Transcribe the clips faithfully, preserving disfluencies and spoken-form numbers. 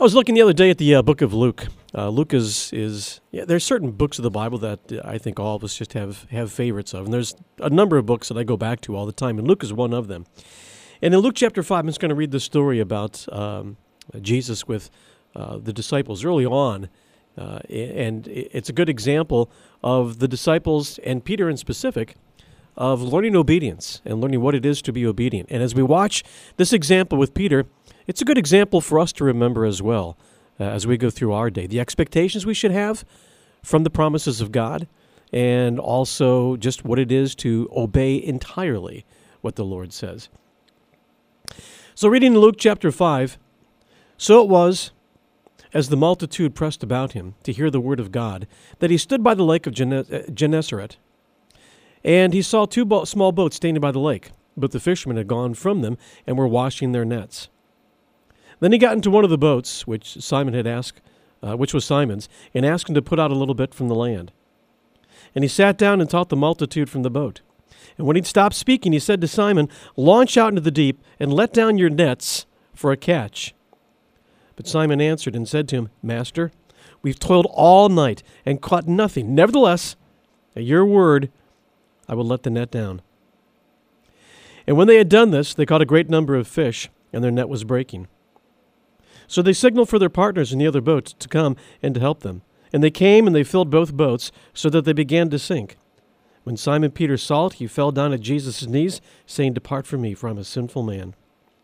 I was looking the other day at the uh, book of Luke. Uh, Luke is, is yeah, there's certain books of the Bible that uh, I think all of us just have, have favorites of. And there's a number of books that I go back to all the time, and Luke is one of them. And in Luke chapter five, I'm just going to read the story about um, Jesus with uh, the disciples early on. Uh, and it's a good example of the disciples, and Peter in specific, of learning obedience and learning what it is to be obedient. And as we watch this example with Peter, it's a good example for us to remember as well uh, as we go through our day. The expectations we should have from the promises of God, and also just what it is to obey entirely what the Lord says. So reading Luke chapter five, so it was, as the multitude pressed about him to hear the word of God, that he stood by the lake of Gene- Gennesaret, and he saw two bo- small boats standing by the lake, but the fishermen had gone from them and were washing their nets. Then he got into one of the boats, which Simon had asked, uh, which was Simon's, and asked him to put out a little bit from the land. And he sat down and taught the multitude from the boat. And when he'd stopped speaking, he said to Simon, "Launch out into the deep and let down your nets for a catch." But Simon answered and said to him, "Master, we've toiled all night and caught nothing. Nevertheless, at your word, I will let the net down." And when they had done this, they caught a great number of fish, and their net was breaking. So they signaled for their partners in the other boat to come and to help them. And they came and they filled both boats so that they began to sink. When Simon Peter saw it, he fell down at Jesus' knees, saying, "Depart from me, for I'm a sinful man."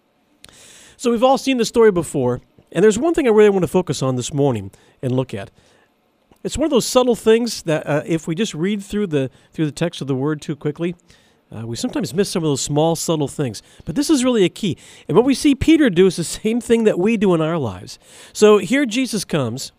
So we've all seen this story before, and there's one thing I really want to focus on this morning and look at. It's one of those subtle things that uh, if we just read through the through the text of the Word too quickly, Uh, we sometimes miss some of those small, subtle things. But this is really a key. And what we see Peter do is the same thing that we do in our lives. So here Jesus comes.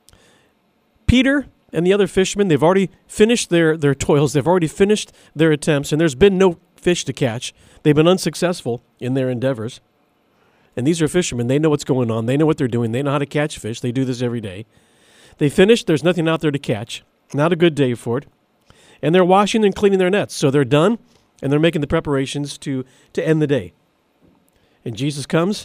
Peter and the other fishermen, they've already finished their, their toils. They've already finished their attempts, and there's been no fish to catch. They've been unsuccessful in their endeavors. And these are fishermen. They know what's going on. They know what they're doing. They know how to catch fish. They do this every day. They finished. There's nothing out there to catch. Not a good day for it. And they're washing and cleaning their nets. So they're done. And they're making the preparations to, to end the day. And Jesus comes,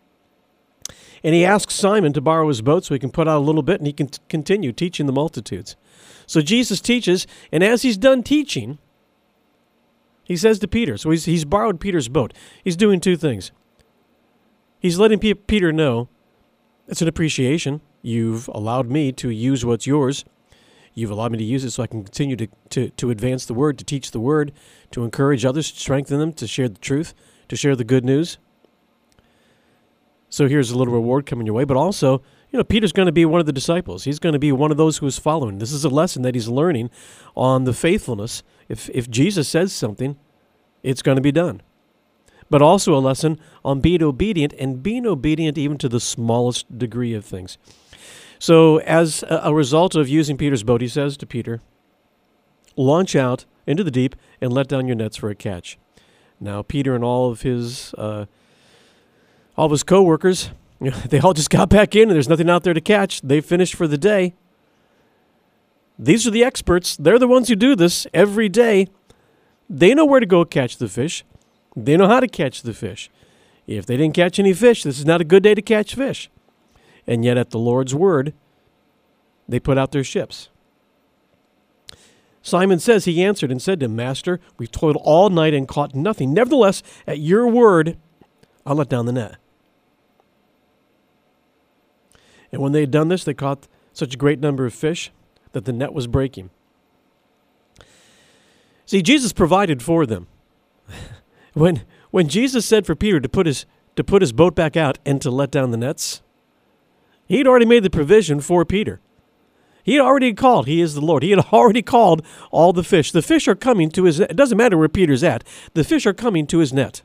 and he asks Simon to borrow his boat so he can put out a little bit, and he can t- continue teaching the multitudes. So Jesus teaches, and as he's done teaching, he says to Peter, so he's, he's borrowed Peter's boat. He's doing two things. He's letting P- Peter know, it's an appreciation. You've allowed me to use what's yours. You've allowed me to use it so I can continue to, to, to advance the word, to teach the word, to encourage others, to strengthen them, to share the truth, to share the good news. So here's a little reward coming your way. But also, you know, Peter's going to be one of the disciples. He's going to be one of those who is following. This is a lesson that he's learning on the faithfulness. If, if Jesus says something, it's going to be done. But also a lesson on being obedient, and being obedient even to the smallest degree of things. So as a result of using Peter's boat, he says to Peter, "Launch out into the deep and let down your nets for a catch." Now, Peter and all of his uh, all of his co-workers, you know, they all just got back in, and there's nothing out there to catch. They finished for the day. These are the experts. They're the ones who do this every day. They know where to go catch the fish. They know how to catch the fish. If they didn't catch any fish, this is not a good day to catch fish. And yet at the Lord's word, they put out their ships. Simon says, he answered and said to him, "Master, we've toiled all night and caught nothing. Nevertheless, at your word, I'll let down the net." And when they had done this, they caught such a great number of fish that the net was breaking. See, Jesus provided for them. When when Jesus said for Peter to put his to put his boat back out and to let down the nets, he'd already made the provision for Peter. He had already called. He is the Lord. He had already called all the fish. The fish are coming to his net. It doesn't matter where Peter's at. The fish are coming to his net.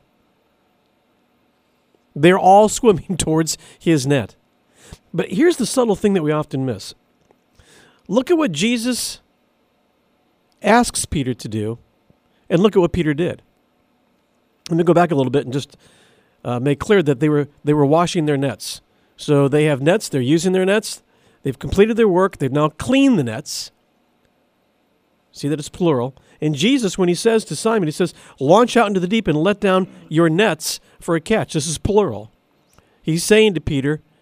They're all swimming towards his net. But here's the subtle thing that we often miss. Look at what Jesus asks Peter to do, and look at what Peter did. Let me go back a little bit and just uh, make clear that they were they were washing their nets. So they have nets. They're using their nets. They've completed their work. They've now cleaned the nets. See that it's plural. And Jesus, when he says to Simon, he says, "Launch out into the deep and let down your nets for a catch." This is plural. He's saying to Peter,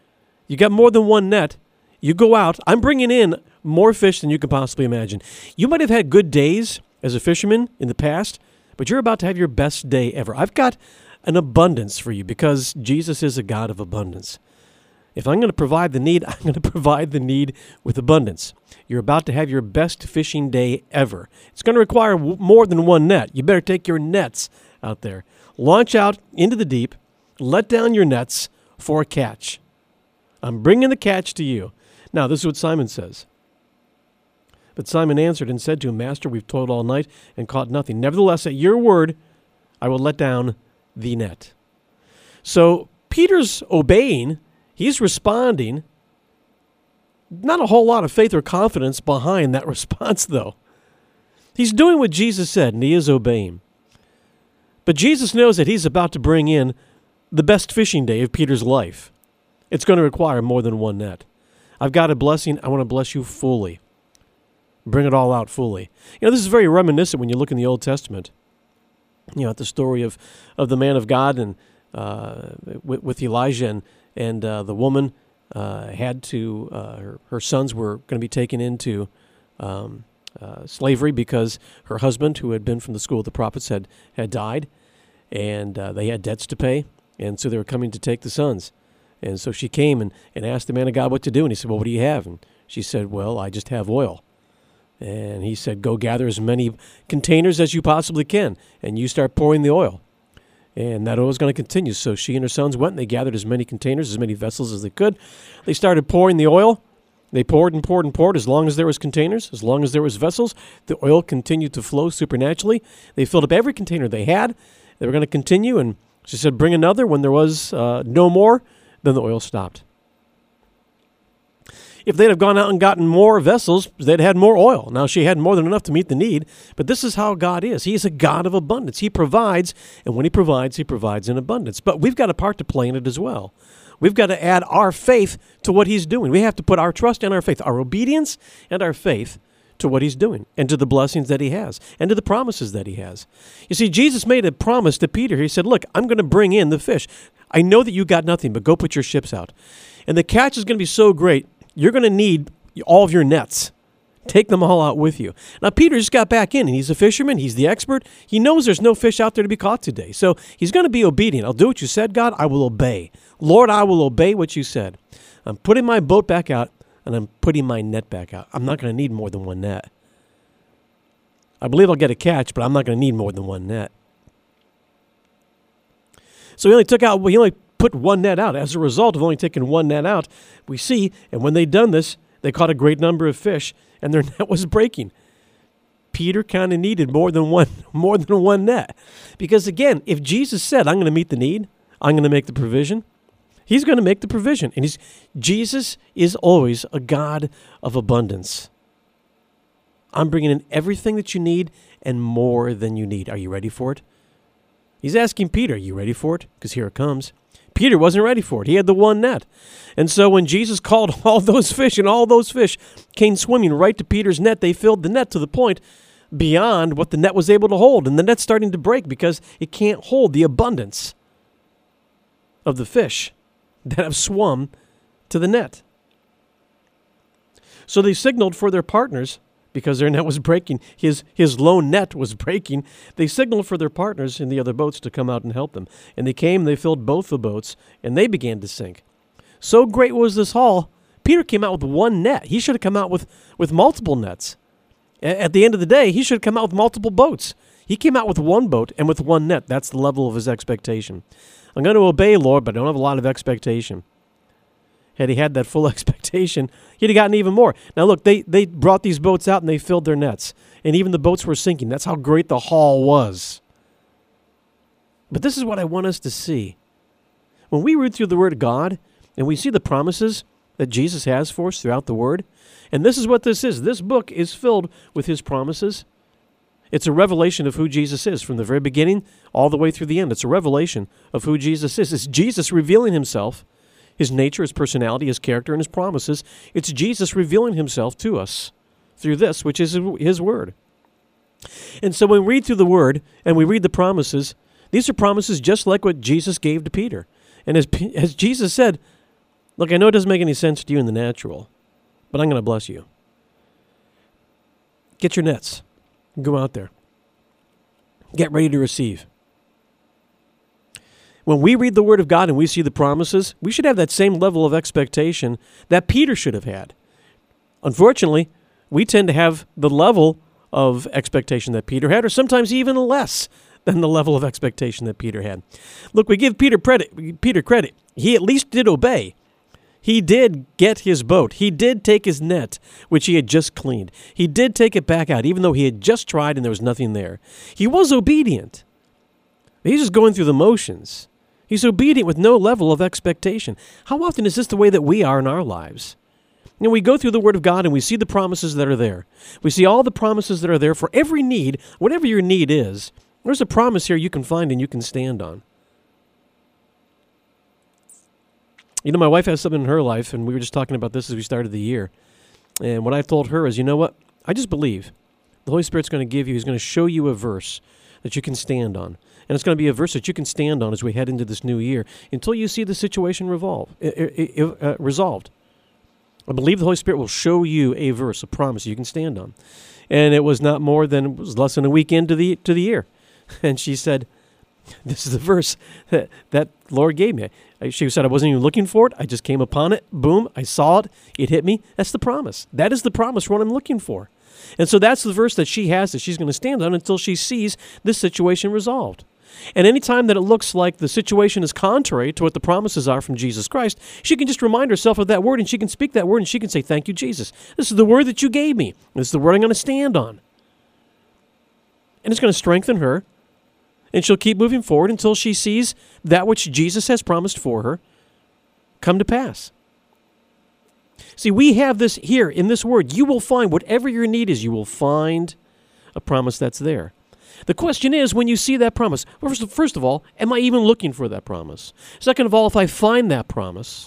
You got more than one net. You go out. I'm bringing in more fish than you can possibly imagine. You might have had good days as a fisherman in the past, but you're about to have your best day ever. I've got an abundance for you because Jesus is a God of abundance. If I'm going to provide the need, I'm going to provide the need with abundance. You're about to have your best fishing day ever. It's going to require w- more than one net. You better take your nets out there. Launch out into the deep. Let down your nets for a catch. I'm bringing the catch to you. Now, this is what Simon says. But Simon answered and said to him, Master, we've toiled all night and caught nothing. Nevertheless, at your word, I will let down the net. So Peter's obeying. He's responding. Not a whole lot of faith or confidence behind that response, though. He's doing what Jesus said, and he is obeying. But Jesus knows that he's about to bring in the best fishing day of Peter's life. It's going to require more than one net. I've got a blessing. I want to bless you fully. Bring it all out fully. You know, this is very reminiscent when you look in the Old Testament. You know, at the story of, of the man of God and uh, with, with Elijah and, and uh, the woman uh, had to, uh, her, her sons were going to be taken into um, uh, slavery because her husband, who had been from the school of the prophets, had, had died, and uh, they had debts to pay, and so they were coming to take the sons. And so she came and, and asked the man of God what to do, and he said, well, what do you have? And she said, well, I just have oil. And he said, go gather as many containers as you possibly can, and you start pouring the oil. And that oil is going to continue. So she and her sons went, and they gathered as many containers, as many vessels as they could. They started pouring the oil. They poured and poured and poured as long as there was containers, as long as there was vessels. The oil continued to flow supernaturally. They filled up every container they had. They were going to continue, and she said, bring another. When there was uh, no more, then the oil stopped. If they'd have gone out and gotten more vessels, they'd had more oil. Now, she had more than enough to meet the need, but this is how God is. He is a God of abundance. He provides, and when he provides, he provides in abundance. But we've got a part to play in it as well. We've got to add our faith to what he's doing. We have to put our trust and our faith, our obedience and our faith to what he's doing and to the blessings that he has and to the promises that he has. You see, Jesus made a promise to Peter. He said, look, I'm going to bring in the fish. I know that you got nothing, but go put your ships out. And the catch is going to be so great, you're going to need all of your nets. Take them all out with you. Now, Peter just got back in, and he's a fisherman. He's the expert. He knows there's no fish out there to be caught today. So he's going to be obedient. I'll do what you said, God. I will obey. Lord, I will obey what you said. I'm putting my boat back out, and I'm putting my net back out. I'm not going to need more than one net. I believe I'll get a catch, but I'm not going to need more than one net. So he only took out, he only put one net out. As a result of only taking one net out, we see, and when they'd done this, they caught a great number of fish, and their net was breaking. Peter kind of needed more than one, more than one net. Because again, if Jesus said, I'm going to meet the need, I'm going to make the provision, he's going to make the provision. And he's, Jesus is always a God of abundance. I'm bringing in everything that you need and more than you need. Are you ready for it? He's asking Peter, are you ready for it? Because here it comes. Peter wasn't ready for it. He had the one net. And so when Jesus called all those fish, and all those fish came swimming right to Peter's net, they filled the net to the point beyond what the net was able to hold. And the net's starting to break because it can't hold the abundance of the fish that have swum to the net. So they signaled for their partners, because their net was breaking. His his lone net was breaking. They signaled for their partners in the other boats to come out and help them. And they came, they filled both the boats, and they began to sink. So great was this haul, Peter came out with one net. He should have come out with, with multiple nets. A- at the end of the day, he should have come out with multiple boats. He came out with one boat and with one net. That's the level of his expectation. I'm going to obey, Lord, but I don't have a lot of expectation. Had he had that full expectation, he'd have gotten even more. Now, look, they, they brought these boats out and they filled their nets. And even the boats were sinking. That's how great the haul was. But this is what I want us to see. When we read through the Word of God and we see the promises that Jesus has for us throughout the Word, and this is what this is. This book is filled with his promises. It's a revelation of who Jesus is from the very beginning all the way through the end. It's a revelation of who Jesus is. It's Jesus revealing himself, his nature, his personality, his character, and his promises. It's Jesus revealing himself to us through this, which is his word. And so when we read through the word and we read the promises, these are promises just like what Jesus gave to Peter. And as, as Jesus said, Look, I know it doesn't make any sense to you in the natural, but I'm going to bless you. Get your nets. Go out there. Get ready to receive. When we read the Word of God and we see the promises, we should have that same level of expectation that Peter should have had. Unfortunately, we tend to have the level of expectation that Peter had, or sometimes even less than the level of expectation that Peter had. Look, we give Peter credit. Peter credit. He at least did obey. He did get his boat. He did take his net, which he had just cleaned. He did take it back out, even though he had just tried and there was nothing there. He was obedient. He's just going through the motions. He's obedient with no level of expectation. How often is this the way that we are in our lives? You know, we go through the Word of God and we see the promises that are there. We see all the promises that are there for every need, whatever your need is. There's a promise here you can find and you can stand on. You know, my wife has something in her life, and we were just talking about this as we started the year. And what I told her is, you know what? I just believe the Holy Spirit's going to give you, He's going to show you a verse that you can stand on. And it's going to be a verse that you can stand on as we head into this new year until you see the situation revolve, uh, resolved. I believe the Holy Spirit will show you a verse, a promise you can stand on. And it was not more than, it was less than a week into the, to the year. And she said, this is the verse that, that Lord gave me. She said, I wasn't even looking for it. I just came upon it. Boom. I saw it. It hit me. That's the promise. That is the promise, what I'm looking for. And so that's the verse that she has that she's going to stand on until she sees this situation resolved. And any time that it looks like the situation is contrary to what the promises are from Jesus Christ, she can just remind herself of that word, and she can speak that word, and she can say, thank you, Jesus. This is the word that you gave me. This is the word I'm going to stand on. And it's going to strengthen her. And she'll keep moving forward until she sees that which Jesus has promised for her come to pass. See, we have this here in this word. You will find whatever your need is, you will find a promise that's there. The question is, when you see that promise, first, first of all, am I even looking for that promise? Second of all, if I find that promise,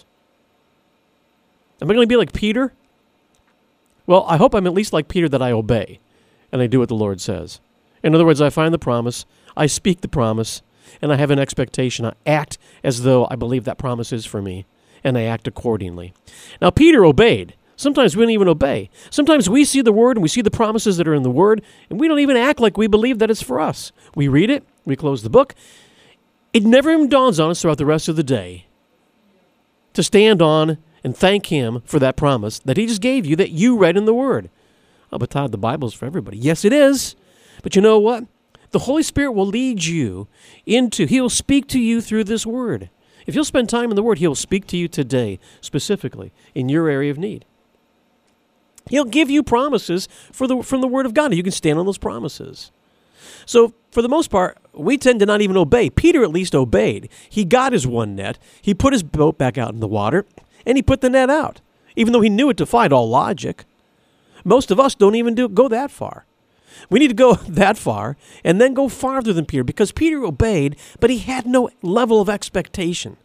am I going to be like Peter? Well, I hope I'm at least like Peter, that I obey and I do what the Lord says. In other words, I find the promise, I speak the promise, and I have an expectation. I act as though I believe that promise is for me, and I act accordingly. Now, Peter obeyed. Sometimes we don't even obey. Sometimes we see the Word and we see the promises that are in the Word, and we don't even act like we believe that it's for us. We read it, we close the book. It never even dawns on us throughout the rest of the day to stand on and thank Him for that promise that He just gave you that you read in the Word. Oh, but Todd, the Bible's for everybody. Yes, it is. But you know what? The Holy Spirit will lead you into, He will speak to you through this Word. If you'll spend time in the Word, He'll speak to you today, specifically, in your area of need. He'll give you promises for the, from the Word of God, and you can stand on those promises. So, for the most part, we tend to not even obey. Peter at least obeyed. He got his one net, he put his boat back out in the water, and he put the net out, even though he knew it defied all logic. Most of us don't even do, go that far. We need to go that far and then go farther than Peter, because Peter obeyed, but he had no level of expectation.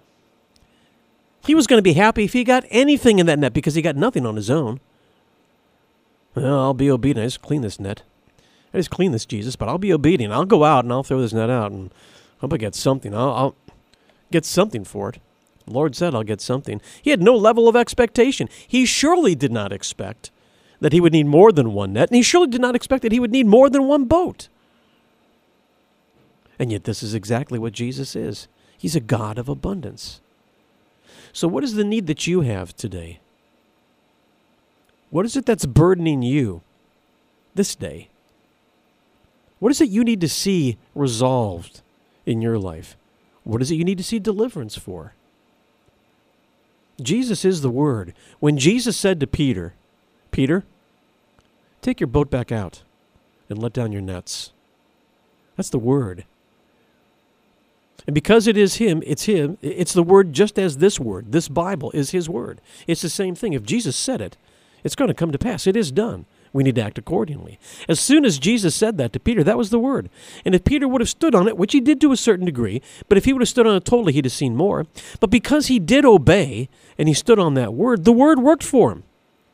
He was going to be happy if he got anything in that net because he got nothing on his own. Well, I'll be obedient. I just clean this net. I just clean this, Jesus, but I'll be obedient. I'll go out and I'll throw this net out and hope I get something. I'll, I'll get something for it. The Lord said I'll get something. He had no level of expectation. He surely did not expect that he would need more than one net, and he surely did not expect that he would need more than one boat. And yet this is exactly what Jesus is. He's a God of abundance. So what is the need that you have today? What is it that's burdening you this day? What is it you need to see resolved in your life? What is it you need to see deliverance for? Jesus is the Word. When Jesus said to Peter, Peter, take your boat back out and let down your nets. That's the Word. And because it is Him, it's Him, it's the Word just as this Word, this Bible is His Word. It's the same thing. If Jesus said it, it's going to come to pass. It is done. We need to act accordingly. As soon as Jesus said that to Peter, that was the Word. And if Peter would have stood on it, which he did to a certain degree, but if he would have stood on it totally, he'd have seen more. But because he did obey and he stood on that Word, the Word worked for him.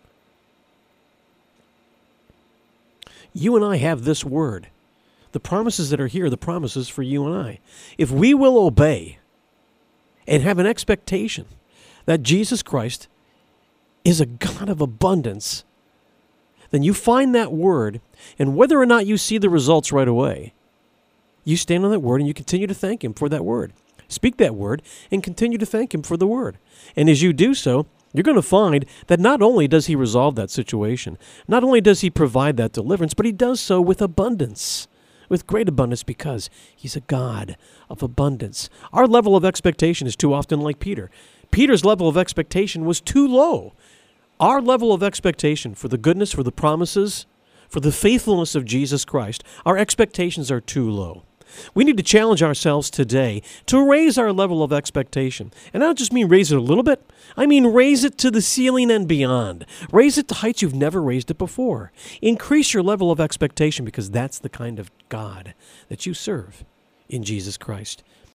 You and I have this Word. The promises that are here are the promises for you and I. If we will obey and have an expectation that Jesus Christ is a God of abundance, then you find that word, and whether or not you see the results right away, you stand on that word and you continue to thank Him for that word. Speak that word and continue to thank Him for the word. And as you do so, you're going to find that not only does He resolve that situation, not only does He provide that deliverance, but He does so with abundance, with great abundance, because He's a God of abundance. Our level of expectation is too often like Peter. Peter's level of expectation was too low. Our level of expectation for the goodness, for the promises, for the faithfulness of Jesus Christ, our expectations are too low. We need to challenge ourselves today to raise our level of expectation. And I don't just mean raise it a little bit. I mean raise it to the ceiling and beyond. Raise it to heights you've never raised it before. Increase your level of expectation, because that's the kind of God that you serve in Jesus Christ.